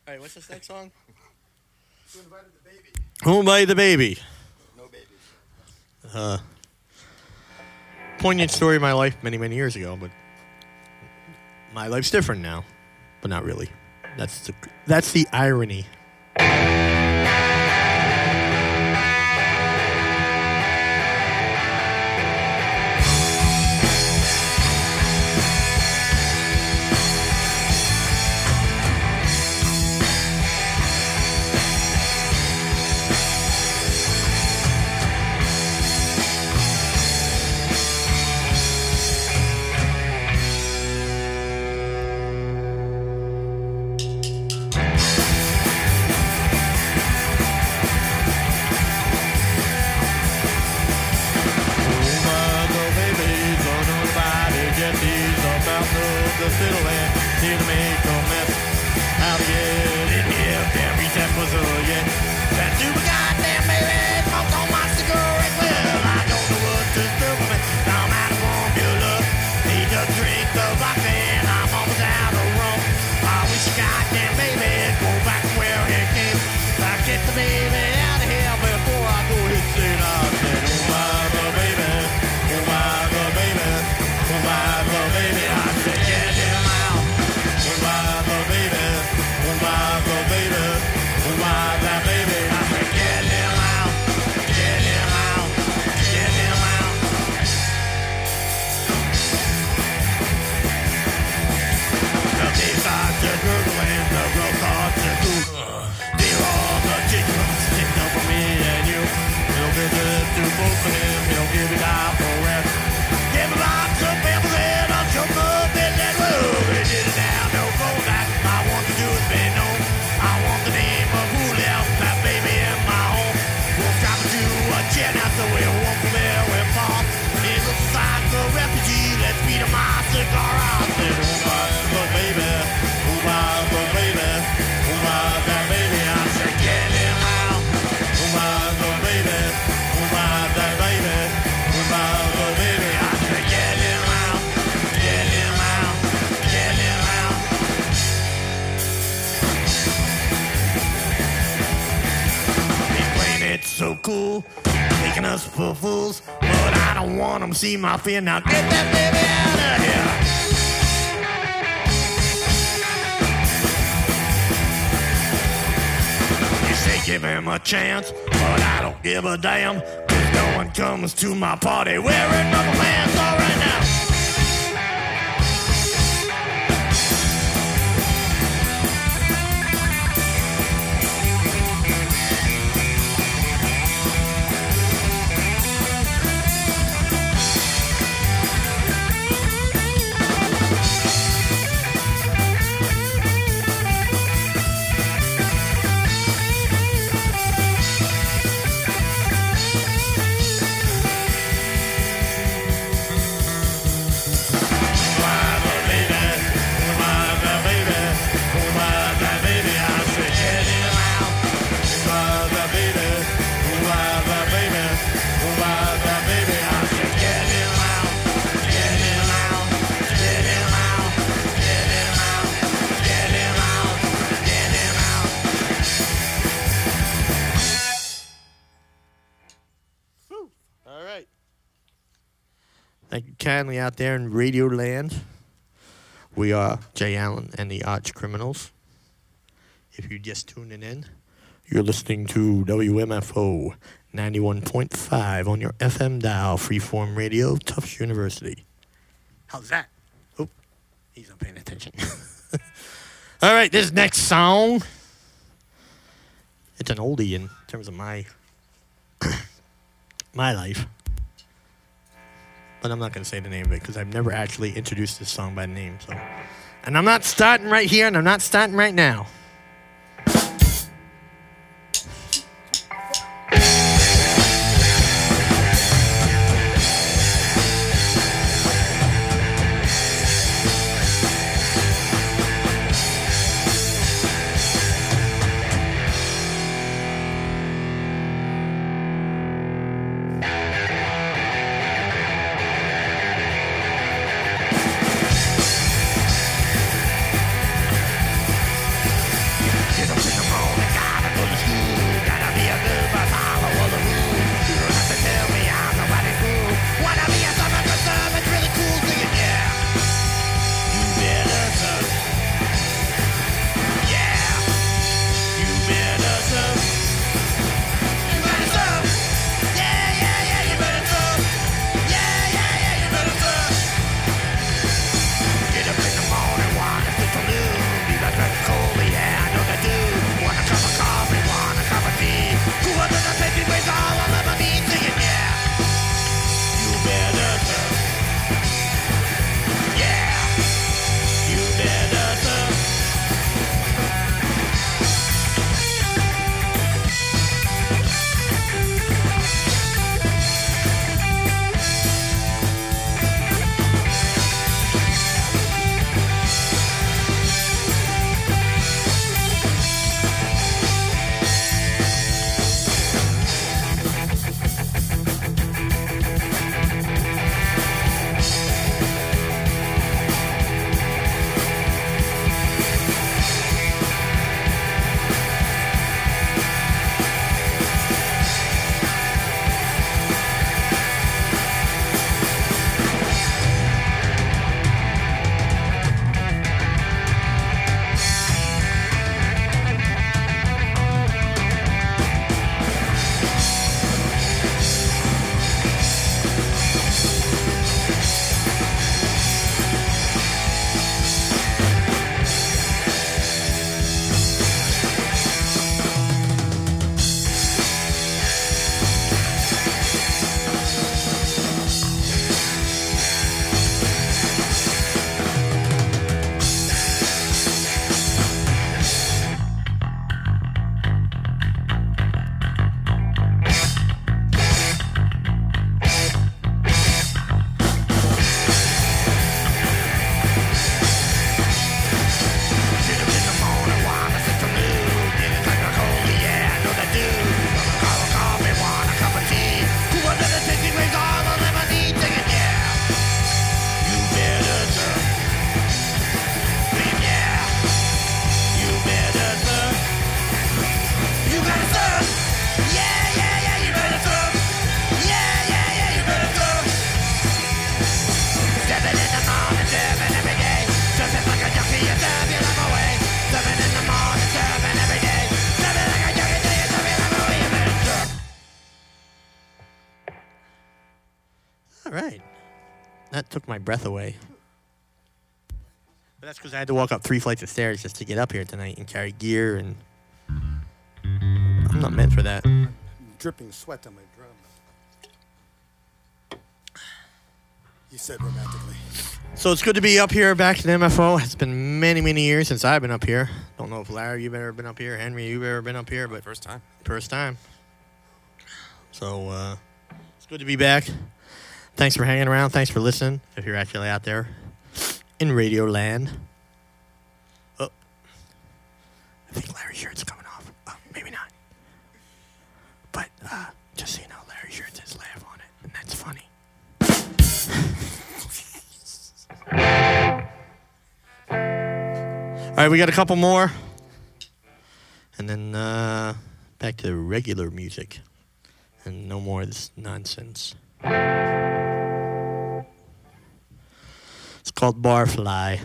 All right, what's this next song? Who invited the baby? Who invited the baby? No baby. Poignant story of my life many, many years ago, but my life's different now, but not really. That's the irony. The fiddle and need to make a mess. How to get in here? Can't reach that puzzle yet. That super goddamn baby smoked on my cigarette. Well, I don't know what to do with me. I'm out of formula. Need to drink the vodka and I'm almost out of rum. I wish a goddamn baby go back where it came. I get the baby out of here before I go hit it. I said, oh my the baby, oh my the baby, oh my the baby. I said, get him out. Oh my the baby, oh my the baby, oh my that baby. I said, get him out, get him out, get him out. The big starts to gurgle and the girl starts to gurgle. They're all the chickens sticked up for me and you. He'll visit to both of them, he'll give it out for rest. Give a lot of people in on some up in that room. We did it now, no go back. I want to do is be known. I want the name of who left that baby in my home. We'll drop it to a chair now so we won't come there with fall. He looks like a refugee, let's beat him my cigar out. Said, oh my the baby, oh my the baby, oh my that baby. I said, get him out. Oh my the baby, oh my that baby, oh my the baby. I said, get him out, get him out, get him out. He's playing it so cool, making us for fools, but I don't want him to see my fear. Now get that baby out of here. You say give him a chance, but I don't give a damn. 'Cause no one comes to my party wearing rubber bands. All right now. Thank you kindly out there in Radio Land. We are Jay Allen and the Arch Criminals. If you're just tuning in, you're listening to WMFO 91.5 on your FM dial, Freeform Radio, Tufts University. How's that? Oh, he's not paying attention. All right, this next song, it's an oldie in terms of my my life. But I'm not going to say the name of it because I've never actually introduced this song by name. So, and I'm not starting right here, and I'm not starting right now. right. That took my breath away. But that's because I had to walk up 3 flights of stairs just to get up here tonight and carry gear, and I'm not meant for that. Dripping sweat on my drum. You said romantically. So it's good to be up here back in MFO. It's been many, many years since I've been up here. Don't know if Larry, you've ever been up here. Henry, you've ever been up here, but First time. First time. So it's good to be back. Thanks for hanging around. Thanks for listening, if you're actually out there in Radio Land. Oh, I think Larry's shirt's coming off. Oh, maybe not. But just so you know, Larry's shirt says laugh on it, and that's funny. All right, we got a couple more. And then back to regular music. And no more of this nonsense. It's called Barfly.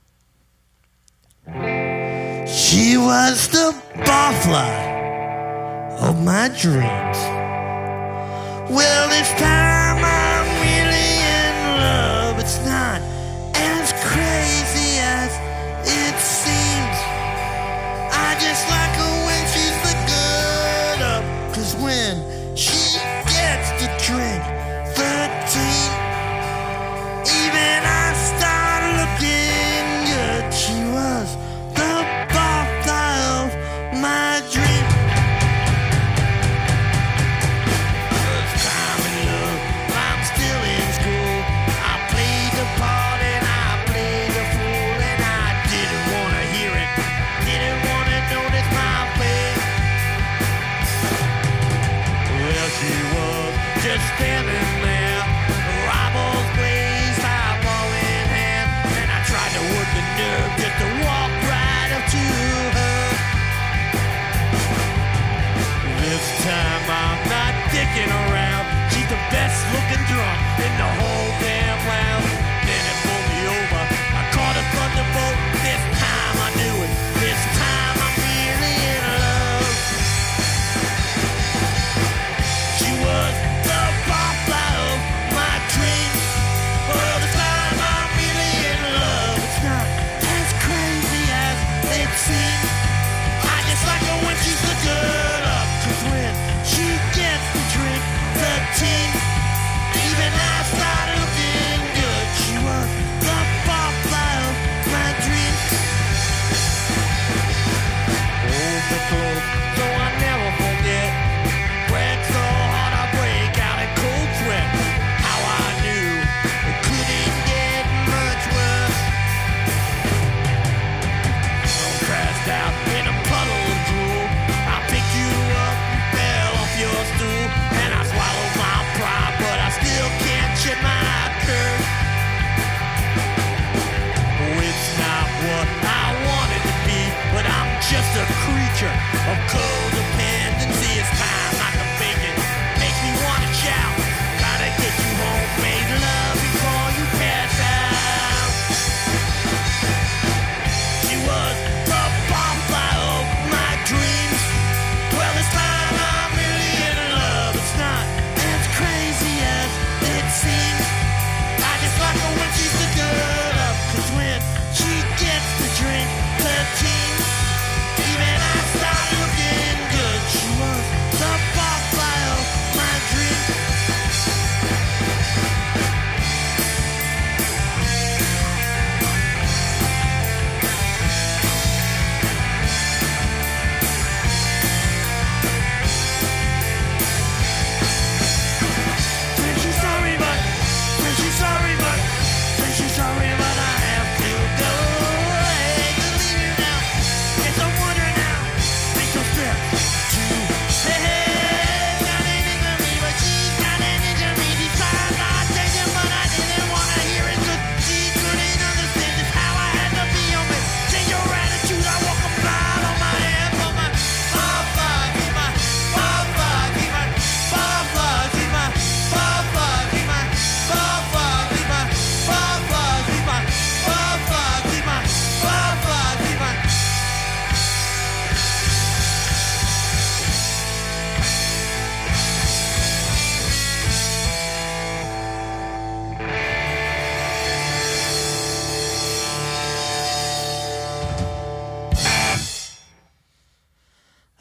She was the barfly of my dreams. Well, this time I'm really in love. It's not as crazy as it seems. I just like her when she's the good up. 'Cause when she gets to drink 13, even I start looking good. She was the barfly of my dream. First time in love, I'm still in school. I played the part and I played the fool, and I didn't want to hear it, didn't want to notice my face. Well, she was just standing there, eyeballs glazed, eyeball in hand, and I tried to work the nerve just to walk right up to her. This time I'm not dicking around. She's the best looking drunk in the whole damn lounge. Then it pulled me over. I caught a thunderbolt. This time I knew it. This time I'm really in love. She was the barfly of my dreams. Well, this time I'm really in love. It's not as crazy as it seems. I just like her when she's the good up. 'Cause when she gets to drink 13, even I start looking good. She was the barfly of my dreams. Hold the close so I never forget. Worked so hard I break out in cold sweat. How I knew it couldn't get much worse. I crashed out in a puddle of drool. I picked you up, you fell off your stool, and I swallowed my pride, but I still can't shed my curse. Oh, it's not what I wanted to be, but I'm just a creature of codependency. It's time I can fake it. Makes me want to shout. Gotta get you home, made love before you pass out. She was the barfly of my dreams. Well, this time I'm really in love. It's not as crazy as it seems. I just like her when she's the good up. 'Cause when she gets to drink 13, even I start looking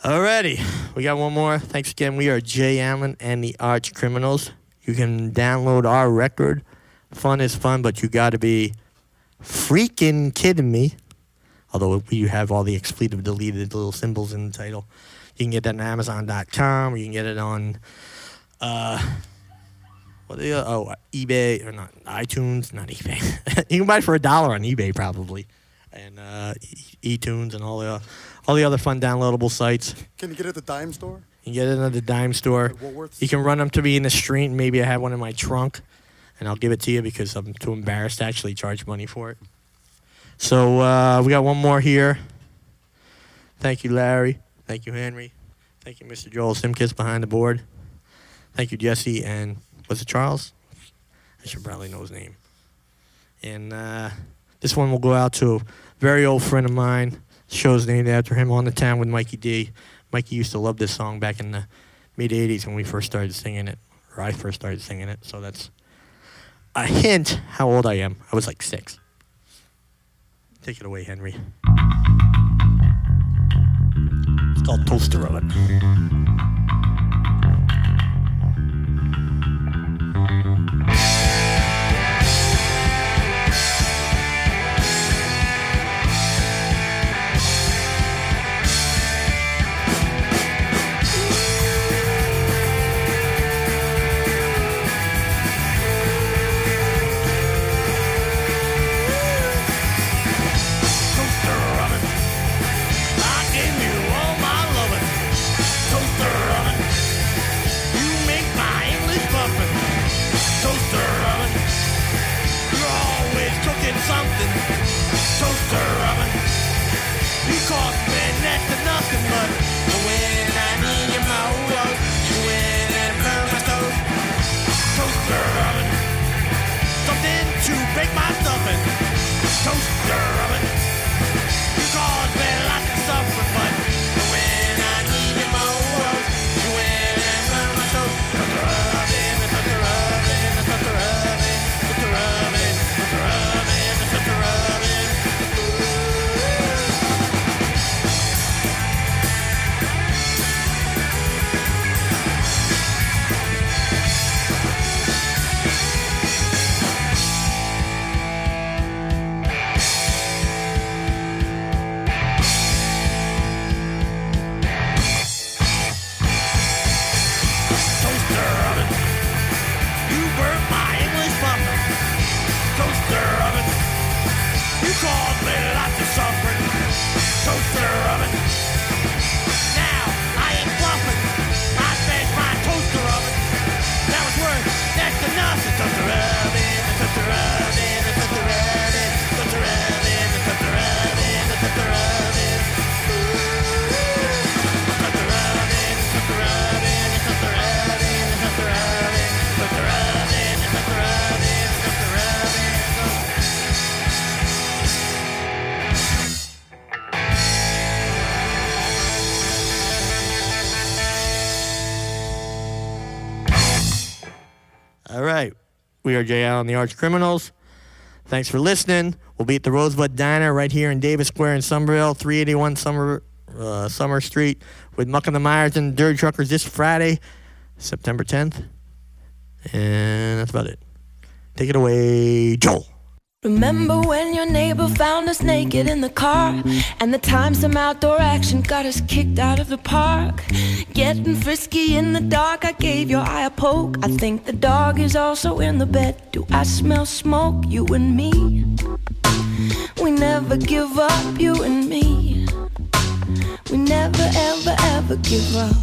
Alrighty, we got one more. Thanks again. We are Jay Allen and the Arch Criminals. You can download our record. Fun is fun, but you got to be freaking kidding me. Although we have all the expletive deleted little symbols in the title. You can get that on Amazon.com, or you can get it on eBay, or not iTunes, not eBay. You can buy it for $1 on eBay probably, and eTunes and all the other fun downloadable sites. Can you get it at the dime store? You can get it at the dime store. At Woolworths? You can run them to me in the street, and maybe I have one in my trunk, and I'll give it to you because I'm too embarrassed to actually charge money for it. So we got one more here. Thank you, Larry. Thank you, Henry. Thank you, Mr. Joel Simkis behind the board. Thank you, Jesse. And was it Charles? I should probably know his name. And this one will go out to a very old friend of mine. The show's named after him, On the Town with Mikey D. Mikey used to love this song back in the mid-'80s when we first started singing it, or I first started singing it. So that's a hint how old I am. I was like 6. Take it away, Henry. It's called Toaster Oven. Something, toaster oven. You cost me next to nothing, but when I need you most, you went and burned my toast. Toaster oven, something to bake my stuffing. Toaster oven, you cost me lots of suffering, but when I need you most, you went and burned my toast. Toaster oven, toaster oven, toaster oven, toaster oven, toaster oven. Caused me lots of suffering. Toaster oven. Now I ain't bluffing. I smashed my toaster oven. That was worth next to nothing. Toaster oven, toaster oven, toaster oven, toaster oven, toaster oven, toaster oven. Toaster oven, toaster oven, toaster oven, toaster oven, toaster oven, toaster oven, toaster oven. All right. We are Jay Allen, the Arch Criminals. Thanks for listening. We'll be at the Rosebud Diner right here in Davis Square in Somerville, 381 Summer Street, with Muck and the Myers and Dirty Truckers this Friday, September 10th. And that's about it. Take it away, Joel. Remember when your neighbor found us naked in the car, and the time some outdoor action got us kicked out of the park? Getting frisky in the dark, I gave your eye a poke. I think the dog is also in the bed. Do I smell smoke, you and me? We never give up, you and me. We never ever ever give up.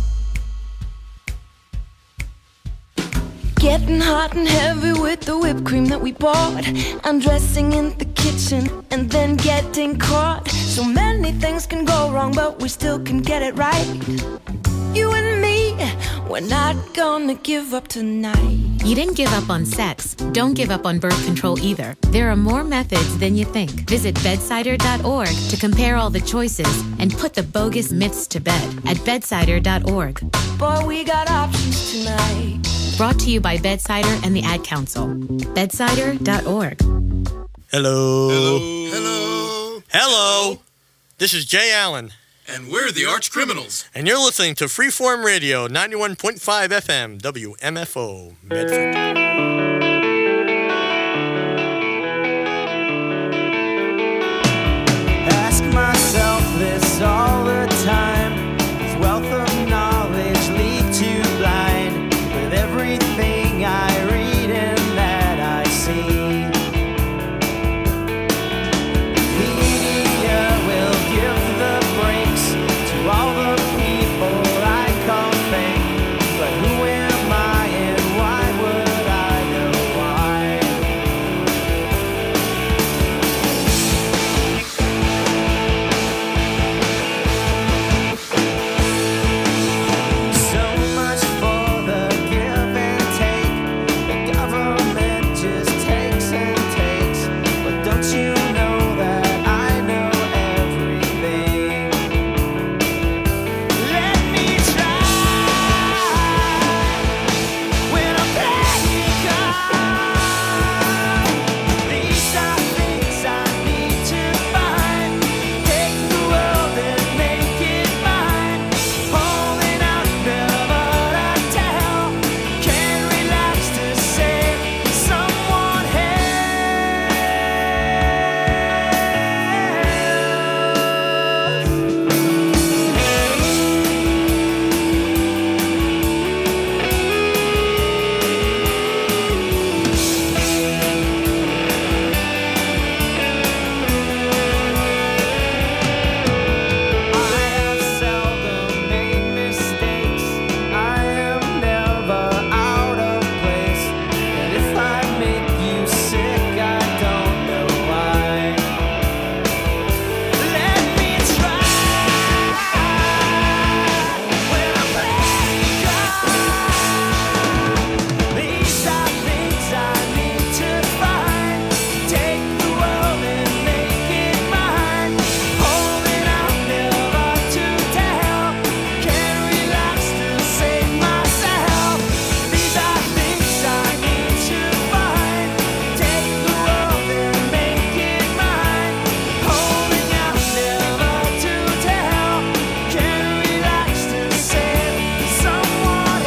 Getting hot and heavy with the whipped cream that we bought, undressing in the kitchen and then getting caught. So many things can go wrong, but we still can get it right. You and me, we're not gonna give up tonight. You didn't give up on sex. Don't give up on birth control either. There are more methods than you think. Visit bedsider.org to compare all the choices and put the bogus myths to bed at bedsider.org. Boy, we got options tonight. Brought to you by Bedsider and the Ad Council. Bedsider.org. Hello. Hello. Hello. This is Jay Allen, And we're the Arch Criminals. And you're listening to Freeform Radio, 91.5 FM, WMFO, Medford. Ask myself this all the time. Does wealth of knowledge lead to blind? With everything I read and that I see, media will give the breaks to all the people I call fake. But who am I and why would I know why? So much for the give and take. The government just takes and takes. But don't you know that I know everything? Let me try when I'm playing God. These are things I need to find. Take the world and make it mine. Holding out, never to tell. Can't relax to save someone else. I have seldom made mistakes. I am never out of place. And if I make you sick, I don't know why. Let me try when I'm playing God. These are things I need to find. Take the world and make it mine. Holding out, never to tell. Can't relax to save myself. These are things I need to find. Take the world and make it mine. Holding out, never to tell. Can't relax to save someone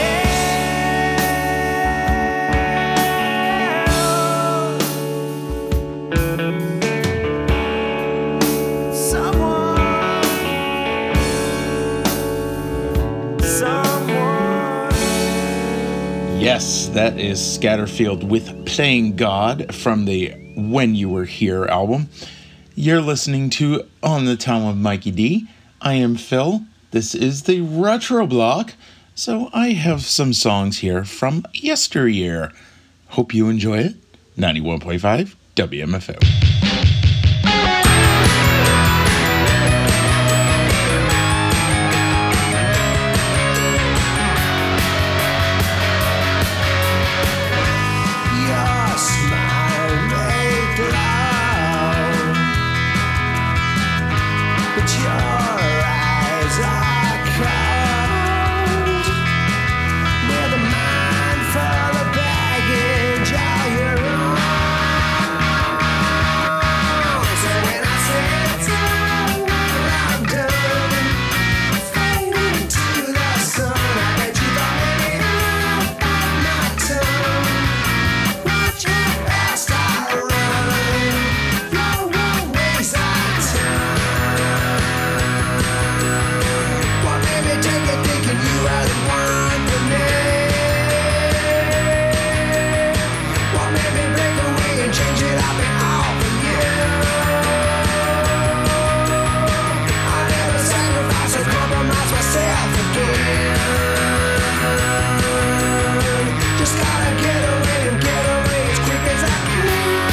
Someone. Yes, that is Scatterfield with Playing God from the When You Were Here album. You're listening to On the Town with Mikey D. I am Phil. This is the Retro Block. So I have some songs here from yesteryear. Hope you enjoy it. 91.5 WMFO. Your smile made loud, but your eyes are cold. With a mind full of baggage all your own. So when I sit down, when I'm done, fading into the sun, I bet you thought maybe I'd bite my tongue. Watch your past I run, your one ways I turn. Well, baby, take it thinking you are the one for me. Well, maybe break away and change it up and all for you. I never sacrifice or compromise myself again. Just gotta get away and get away as quick as I can.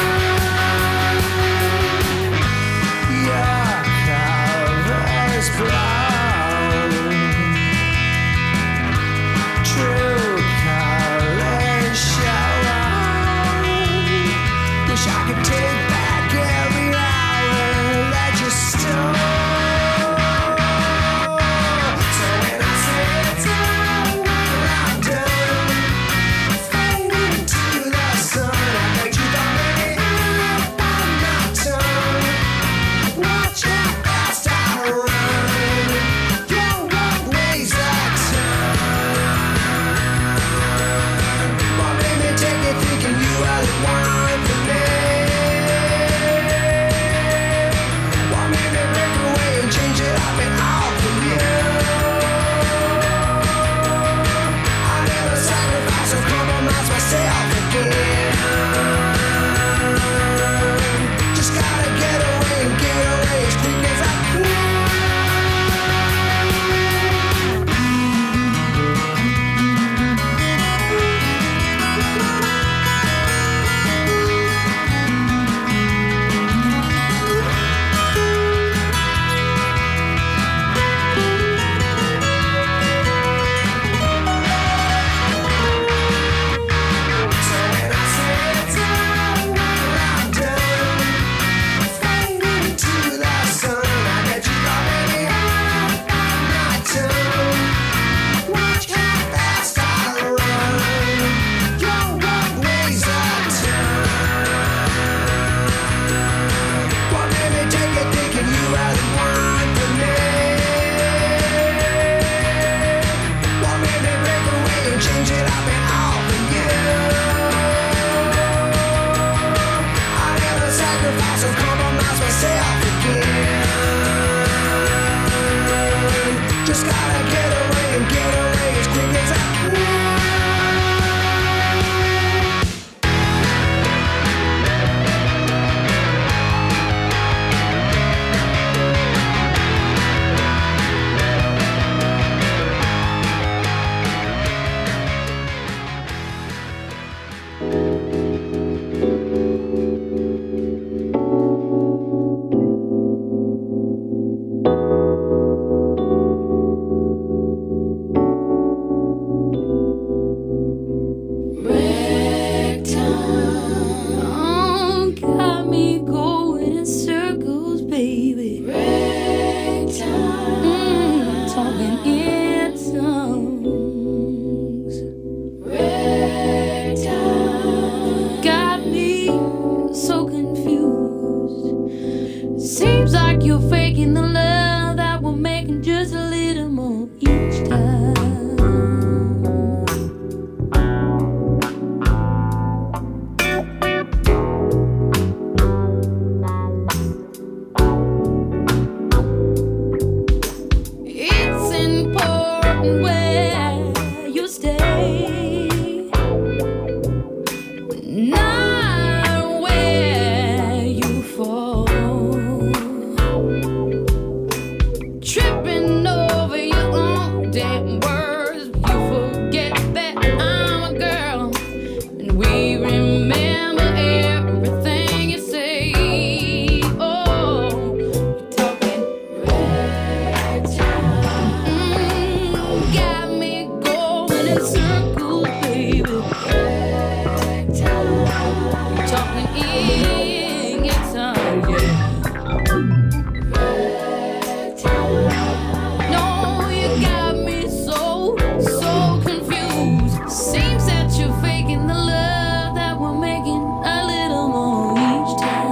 Your cover's brown, true colors show. Wish I could take back every hour that you stole. So when I sit down, when I'm done, fading into the sun, I bet you thought maybe I'd bite my tongue. Watch your past I run, Just gotta get away as quick as I can. Got me going in circles, baby. Talking in tongues. Got me so confused. Seems like you're faking the love that we're making just a little more each time. It's important where you stay, not where you fall. Tripping over your own damn words, you forget that I'm a girl, and we remember everything you say. Oh, you're talking got me going in circles, baby. Talking in your tongue, yeah. No, you got me so confused. Seems that you're faking the love that we're making a little more each time.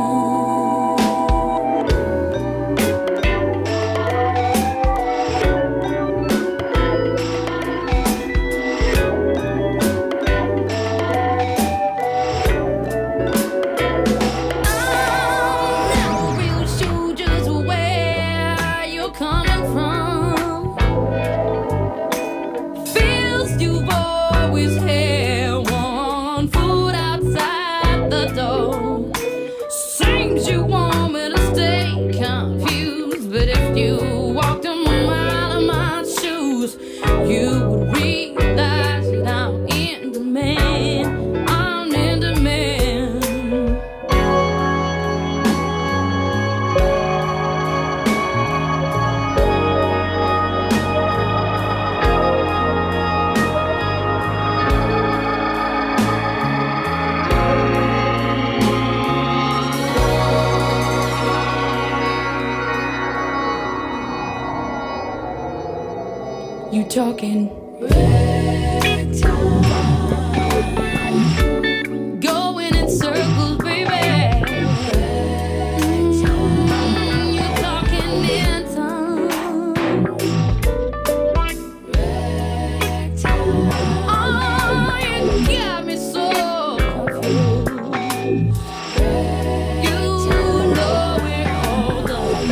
I'm not real sure just where you're coming from. Feels you've always had one foot outside the door. Seems you want me to stay confused, but if you walked a mile in my shoes, you would realize that I'm in demand. I'm in demand. You talking going in circles, baby. You talking in tongues. Oh, you got me so confused. You know it all done.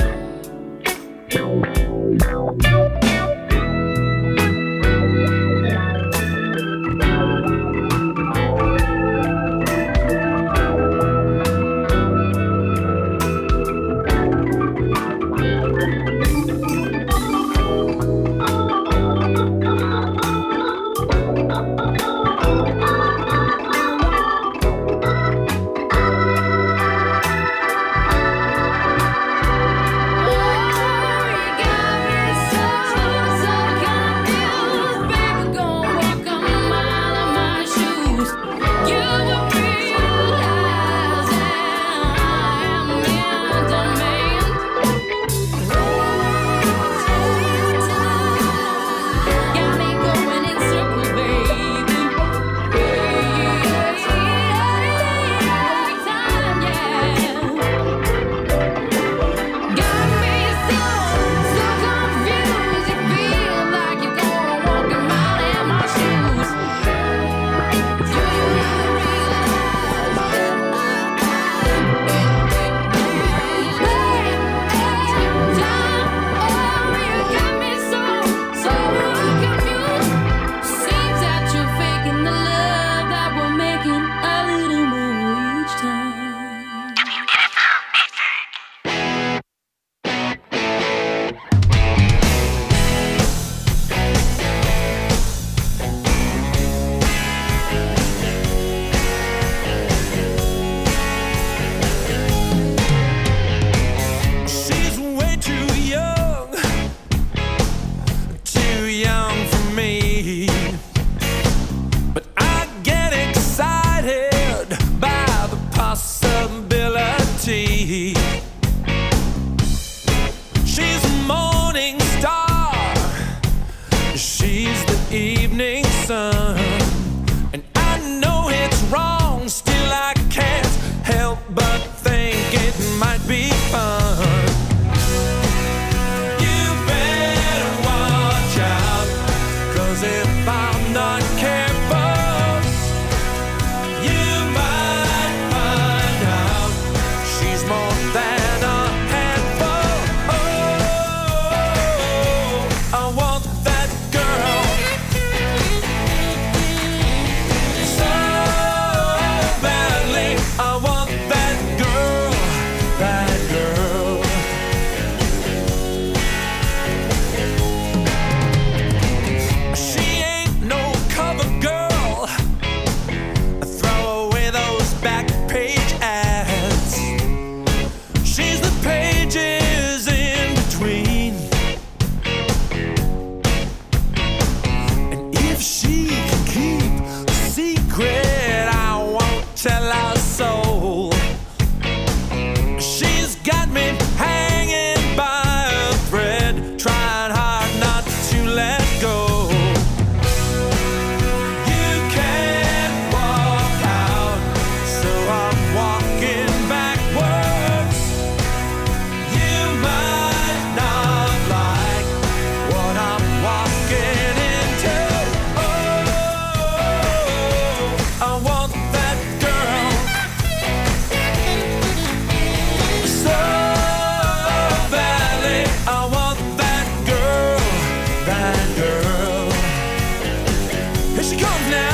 sun. And I know it's wrong, still I can't help but think it might be fun. You better watch out, 'cause if I'm not careful, you might find out she's more than a handful. Oh, I want that girl so badly. I want that girl, that girl. She ain't no cover girl. Throw away those back page ads. She's the pages in between. And if she can keep a secret, I won't tell our soul. She's got me hanging by a thread, trying hard not to let go. You can't walk out, so I'm walking backwards. You might not like what I'm walking into. Oh, I want that girl so badly. I want that girl, that girl. Here she comes now.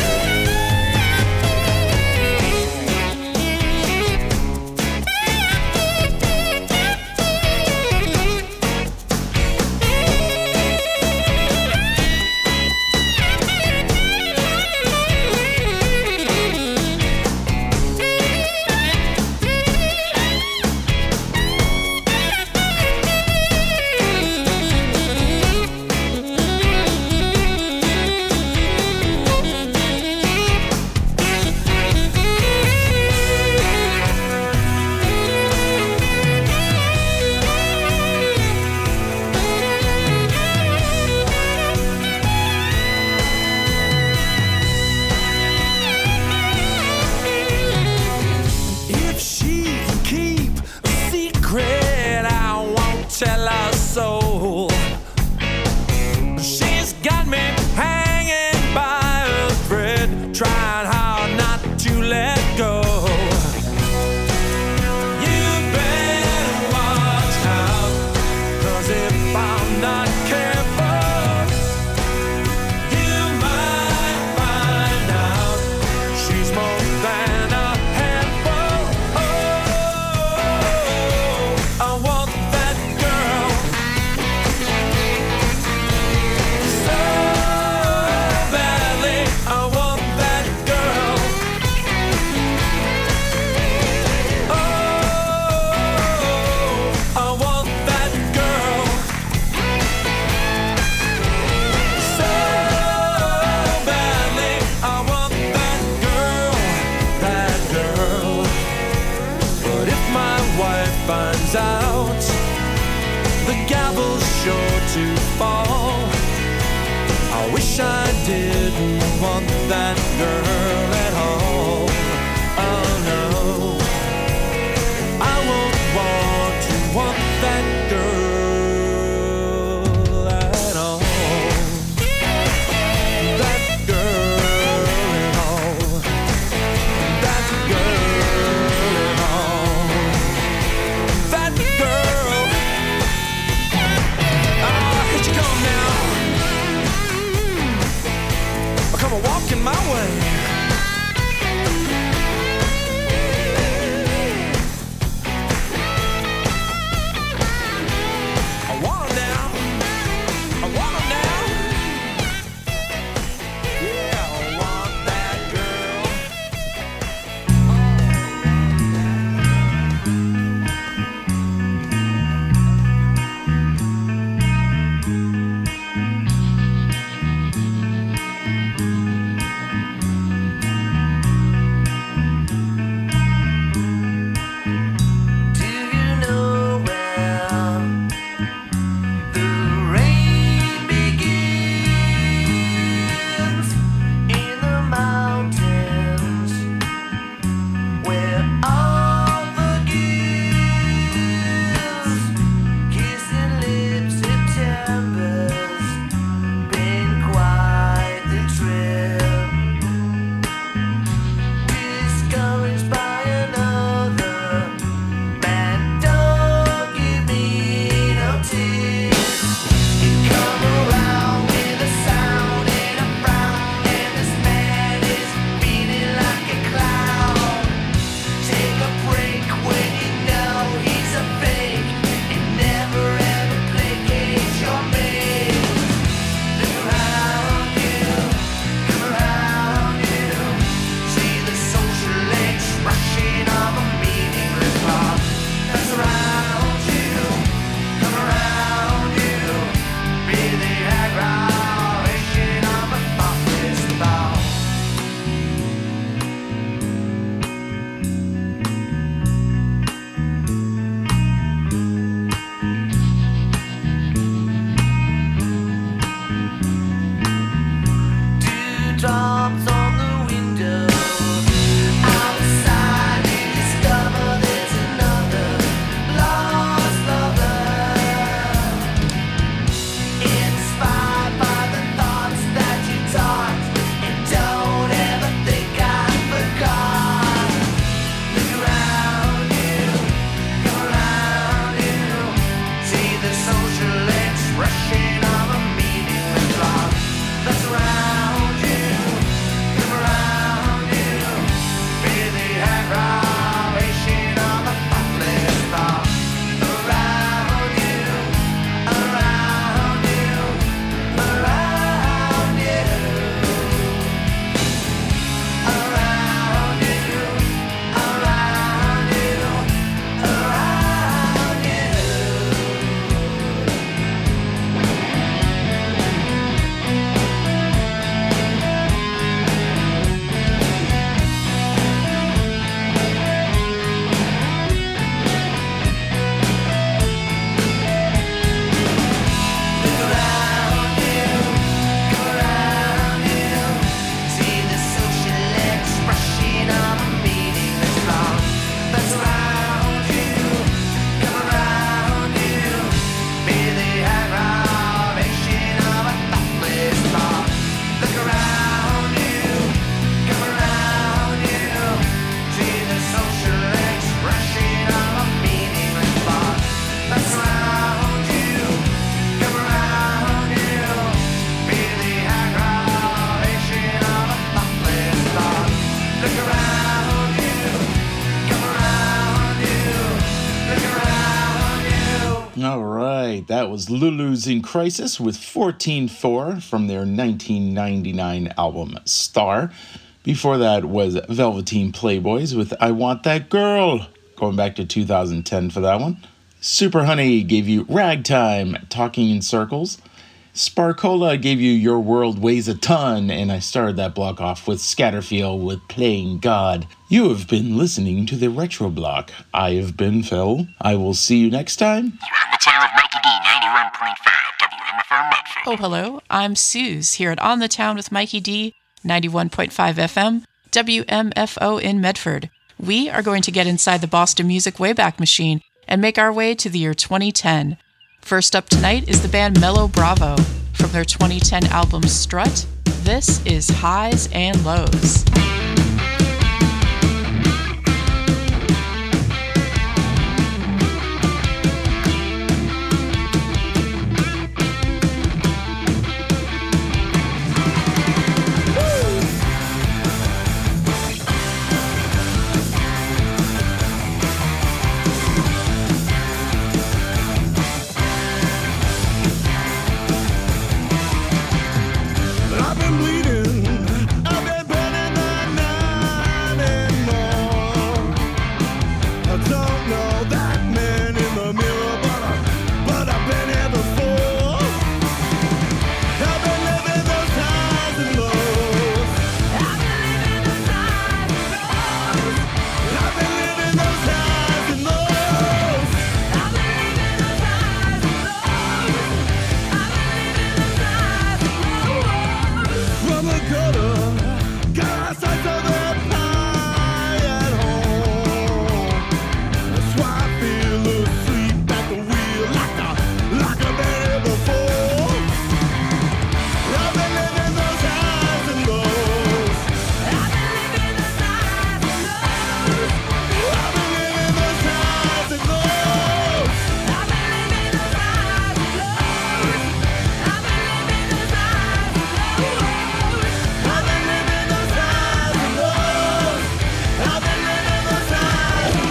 If she can keep a secret, I won't tell her soul. She's got me hanging by a thread, trying hard not to let go. You better watch out, 'cause if I'm not careful, you might find out she's more than a handful. Oh, I want that girl so badly. I want that girl. Oh, I want that girl so badly. I want that girl, that girl. But if my wife finds out, the gavel's sure to fall. I wish I didn't want that girl at all. Oh no, I won't want that girl at all. That girl at all. That girl at all. That girl. Here you come now. Come on, walking my way. that was Lulu's in Crisis with 14-4 from their 1999 album Star. Before that was Velveteen Playboys with I Want That Girl, going back to 2010 for that one. Super Honey gave you Ragtime, Talking in Circles. Sparkola gave you Your World Weighs a Ton, and I started that block off with Scatterfield with Playing God. You have been listening to the Retro Block. I have been Phil. I will see you next time. You're on the town with Mikey D, 91.5 WMFR Medford. Oh, hello. I'm Suze here at On the Town with Mikey D, 91.5 FM, WMFO in Medford. We are going to get inside the Boston Music Wayback Machine and make our way to the year 2010. First up tonight is the band Mellow Bravo. From their 2010 album Strut, this is Highs and Lows. I've been bleeding, I've been burning the night and more. I don't know that man in the mirror, but I've been here before. I've been living those highs and lows. I've been living those highs and lows. I've been living those highs and lows. I've been living those highs and lows. I've been living those highs and lows. From the gutter, got a sight of the pie at home. That's why I feel asleep at the wheel like I've been here before. I've been living those highs and lows. I've been living those highs and lows. I've been living those highs and lows. I've been living those highs and lows. I've been living those highs and lows. I've been living those highs and lows. I've been living those highs and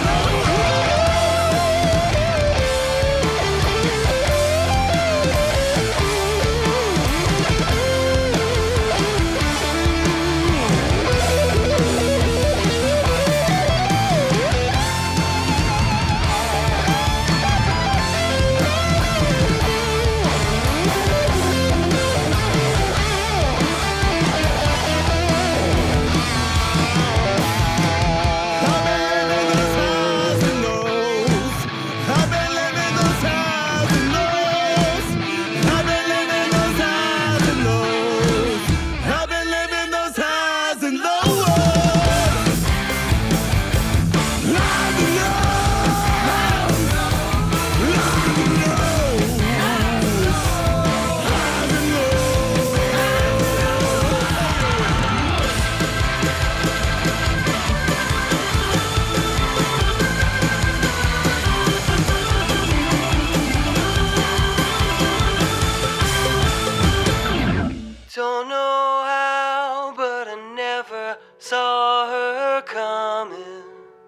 Don't know how, but I never saw her coming.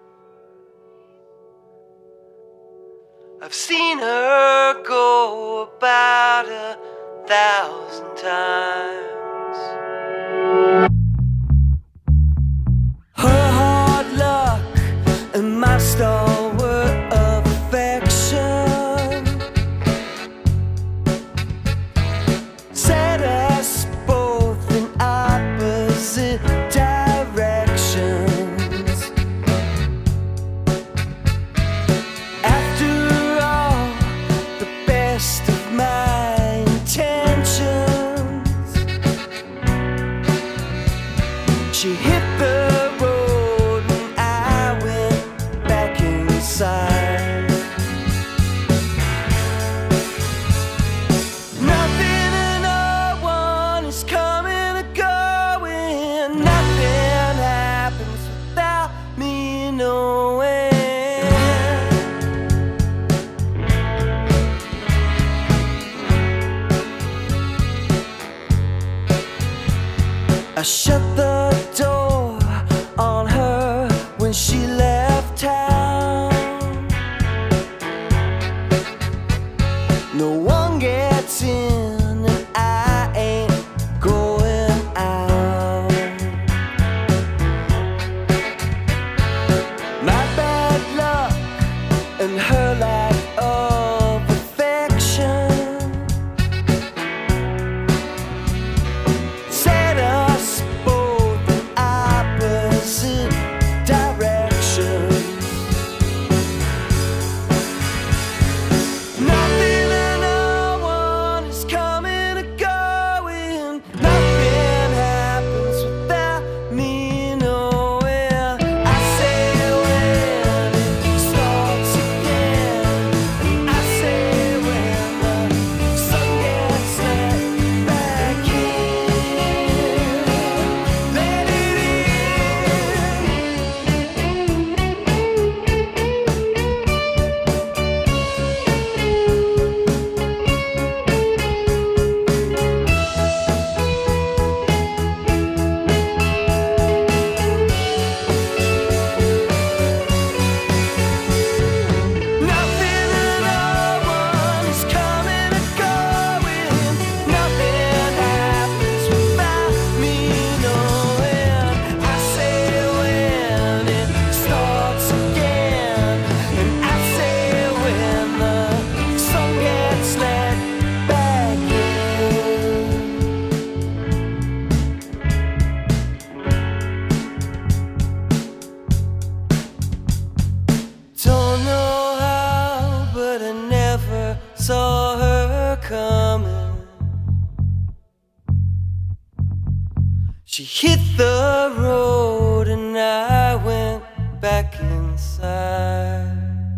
I've seen her go about 1,000 times. Her hard luck and my stalwart of affection set us both in opposite directions. After all, the best of my intentions, she hit the road and I went back inside. Nothing and no one is coming or going. Nothing happens without me knowing. I shut the door on her when she left town. No She hit the road and I went back inside.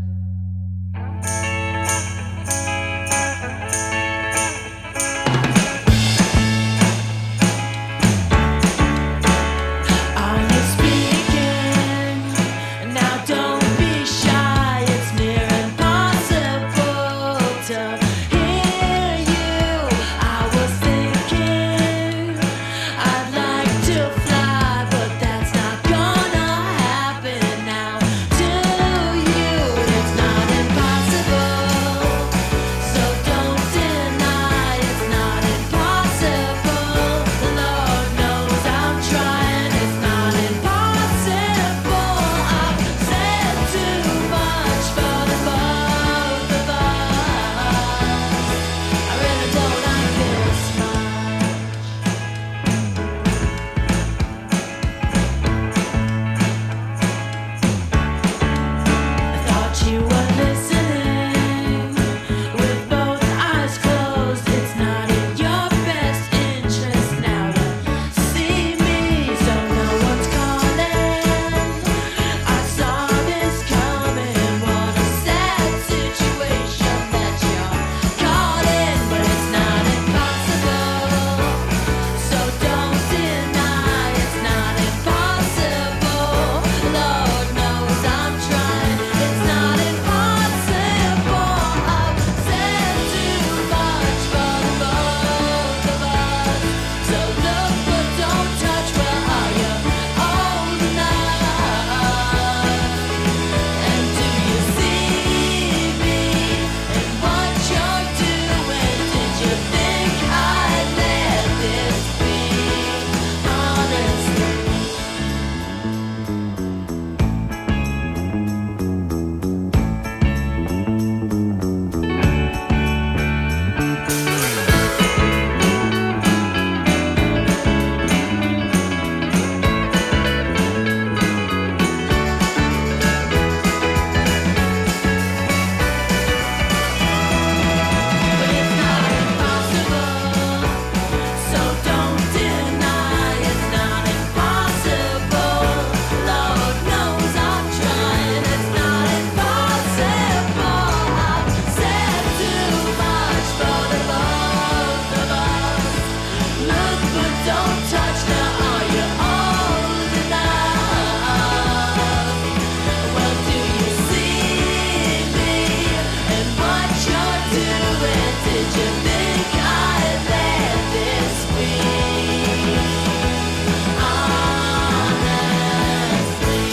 Are you speaking? Now don't be shy. It's near impossible to hear you. I was thinking I'd like to fly, but that's not gonna happen now. Do you? It's not impossible. So don't deny it's not impossible. The Lord knows I'm trying. It's not impossible. I've said too much for the both of us. I really don't like this much. I thought you were listening with both eyes closed. It's not in your best interest now to see me, so no one's calling. I saw this coming. What a sad situation that you're caught in, but it's not impossible. So don't deny it's not impossible. Lord knows I'm trying. It's not impossible. I've said too much for the both of us. So look but don't touch. Where are you? Old enough? And do you see me in what you're doing? Did you think I'd let this be? Honestly. But it's not impossible. So don't deny it's not impossible. Lord knows I'm trying. It's not impossible. I've said too much for the both of us. Look but don't touch. Now are you old enough? Well, do you see me and what you're doing? Did you think I'd let this be? Honestly.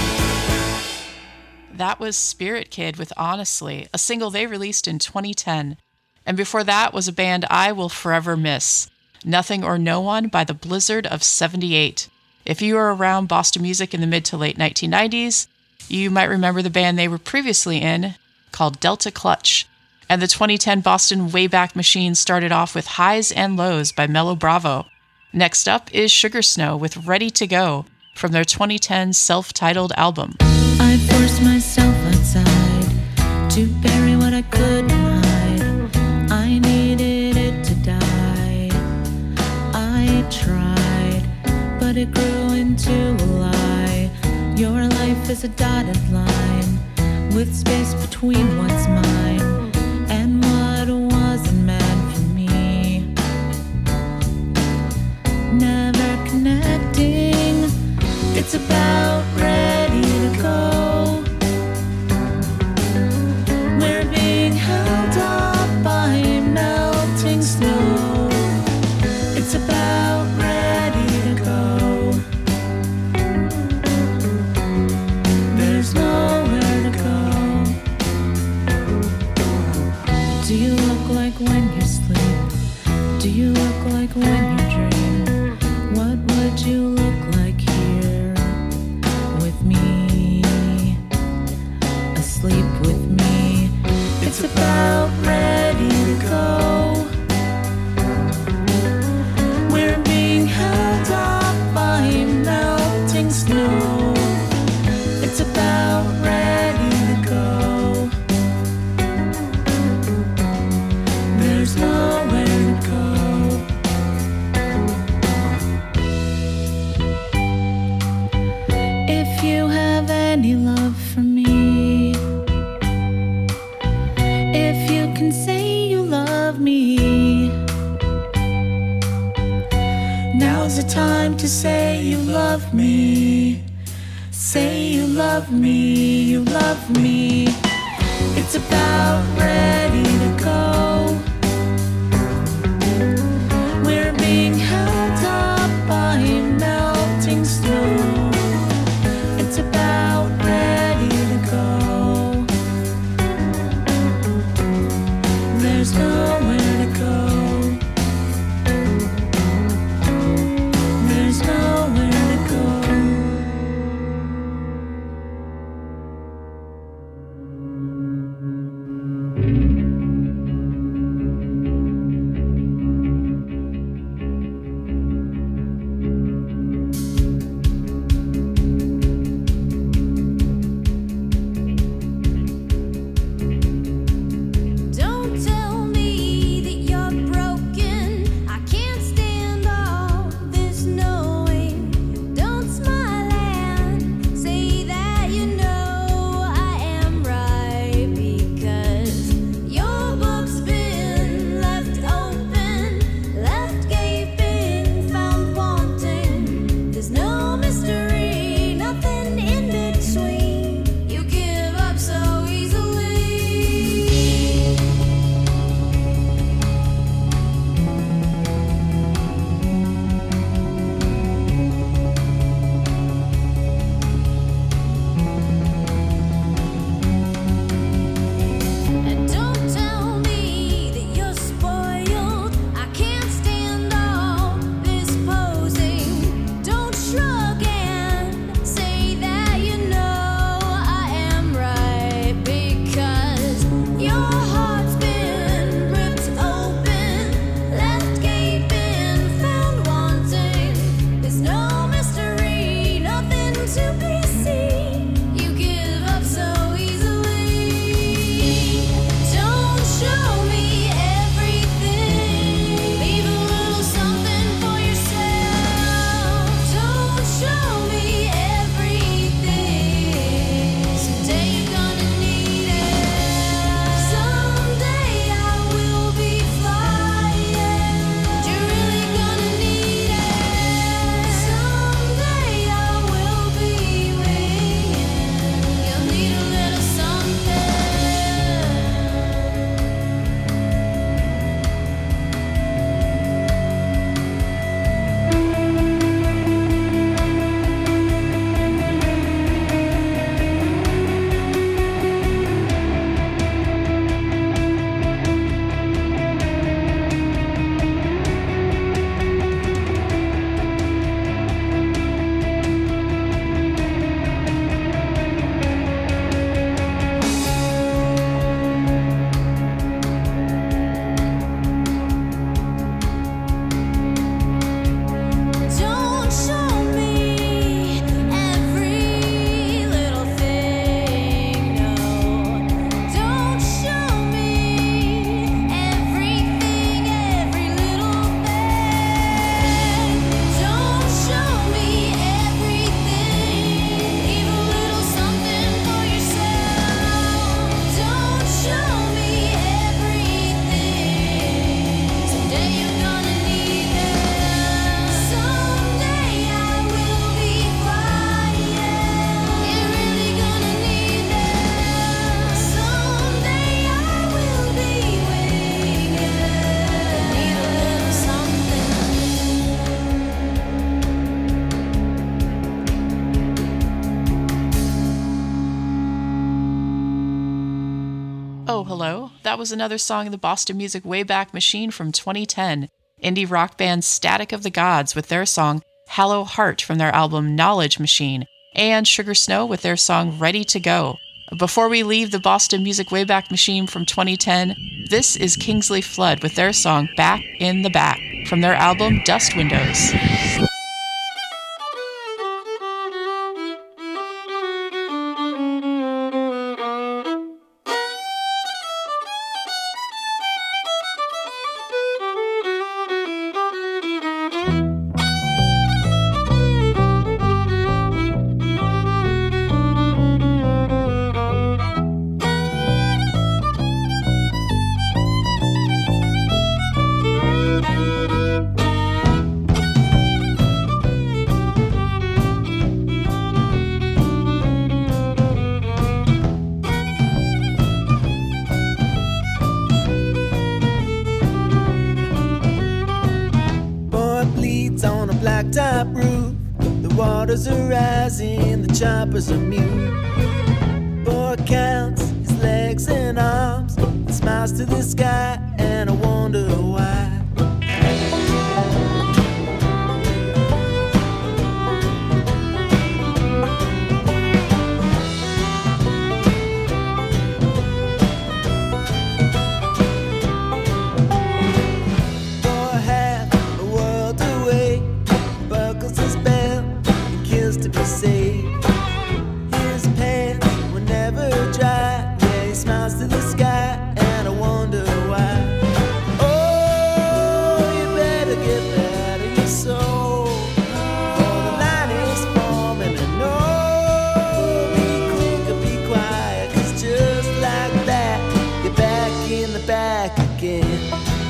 That was Spirit Kid with Honestly, a single they released in 2010. And before that was a band I will forever miss, Nothing or No One by the Blizzard of 78. If you were around Boston music in the mid to late 1990s, you might remember the band they were previously in, called Delta Clutch. And the 2010 Boston Wayback Machine started off with Highs and Lows by Mellow Bravo. Next up is Sugar Snow with Ready to Go from their 2010 self-titled album. I forced myself outside to bury what I couldn't hide. I needed it to die. I tried, but it grew into a lie. Your life is a dotted line with space between what's mine and what wasn't meant for me. Never connecting. It's about ready to go. We're being held up by melting snow. It's about ready to go. There's nowhere to go. Do you look like when you sleep? Do you look like when you dream? What would you look like here with me? Asleep with me. It's about ready to go. We're being held up by melting snow. It's about ready to go. There's nowhere to go. Now's the time to say you love me. Say you love me, you love me. It's about ready to go. We're being held up by melting snow. It's about ready to go. There's nowhere to go. There's nowhere to go. Don't tell me that you're broken. I can't stand all this knowing. Don't smile and say that you know I am right, because your book's been left open, left gaping, found wanting. There's no mystery, nothing in between. You give up so easily. And don't tell me that you're spoiled. I can't stand all this posing. Don't shrug and say that you know I am right, because your heart's been ripped open, left gaping, found wanting. There's no mystery, nothing to be seen. You give up so easily. Don't show me everything. Leave a little something for yourself. Don't show me everything. Someday you're gonna need it. Someday I will be flying. But you're really gonna need it. Someday I will be winging. You'll need a little something. Don't show me every little thing, no. Don't show me everything, every little thing. Don't show me everything. Leave a little something for yourself. Don't show me everything. Someday you're gonna need it. Someday I will be flying. You're really gonna need it. Someday I will be winging. Need a little something. Oh, hello. That was another song in the Boston Music Wayback Machine from 2010. Indie rock band Static of the Gods with their song Hallow Heart from their album Knowledge Machine, and Sugar Snow with their song Ready to Go. Before we leave the Boston Music Wayback Machine from 2010, this is Kingsley Flood with their song Back in the Back from their album Dust Windows. blacktop roof. The waters are rising, the choppers are mute. Boy counts his legs and arms, and smiles to the sky, and I wonder why. Saved. His pants were never dry. Yeah, he smiles to the sky, and I wonder why. Oh, you better get that in your soul, for the line is forming. And no, be quick or be quiet, 'cause just like that, you're back in the back again.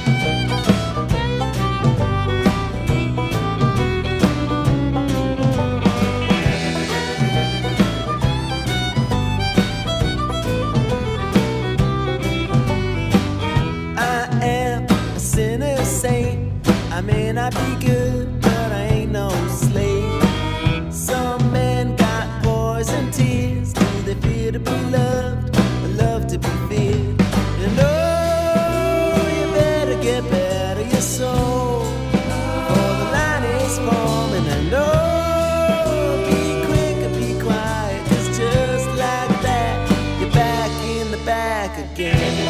I may not be good, but I ain't no slave. Some men got poison tears. Do they fear to be loved, or love to be feared? And oh, you better get better your soul, for the line is forming. And oh, be quick and be quiet, 'cause just like that, you're back in the back again.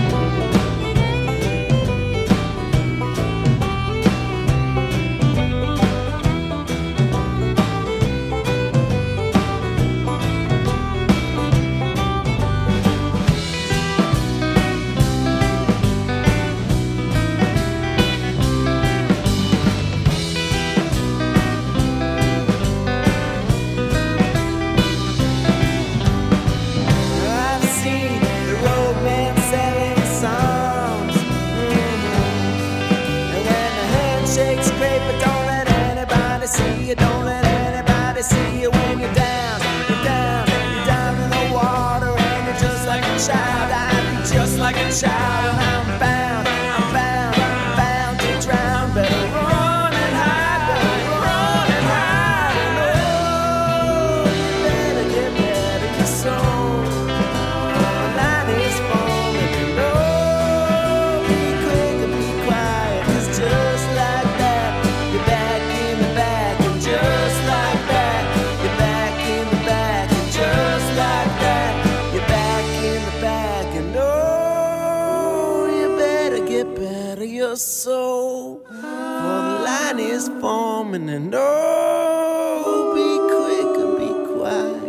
Don't let anybody see you when you're down. You're down, you're down in the water, and you're just like a child. I'm just like a child, and I'm bound to drown. Better run and hide, better run and hide. And oh, you better get better your soul, for the line is forming. And oh, be quick and be quiet, 'cause just like that, you're back in the back. Just like that, you're back in the back. And just like that, you're back in the back. And oh, you better get better your soul, for the line is forming. And oh, be quick and be quiet.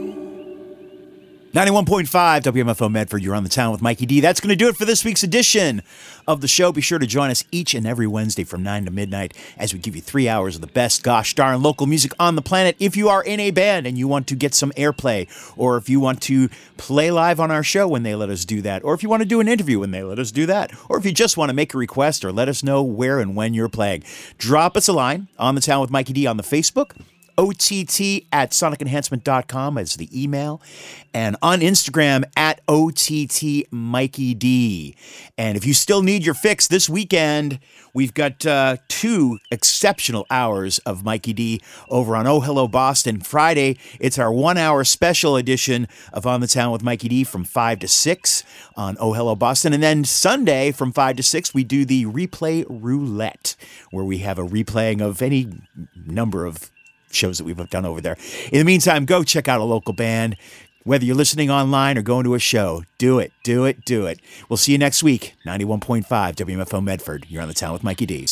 91.5 WMFO Medford, you're on the town with Mikey D. That's going to do it for this week's edition of the show. Be sure to join us each and every Wednesday from 9 to midnight as we give you 3 hours of the best gosh darn local music on the planet. If you are in a band and you want to get some airplay, or if you want to play live on our show when they let us do that, or if you want to do an interview when they let us do that, or if you just want to make a request or let us know where and when you're playing, drop us a line on the town with Mikey D on the Facebook. OTT@sonicenhancement.com is the email, and on Instagram @OTT Mikey D. And if you still need your fix this weekend, we've got 2 exceptional hours of Mikey D over on Oh Hello Boston. Friday, it's our 1-hour special edition of On the Town with Mikey D from 5 to 6 on Oh Hello Boston. And then Sunday from 5 to 6, we do the Replay Roulette, where we have a replaying of any number of shows that we've done over there. In the meantime, go check out a local band. Whether you're listening online or going to a show, do it, do it, do it. We'll see you next week. 91.5 WMFO Medford. You're on the town with Mikey D.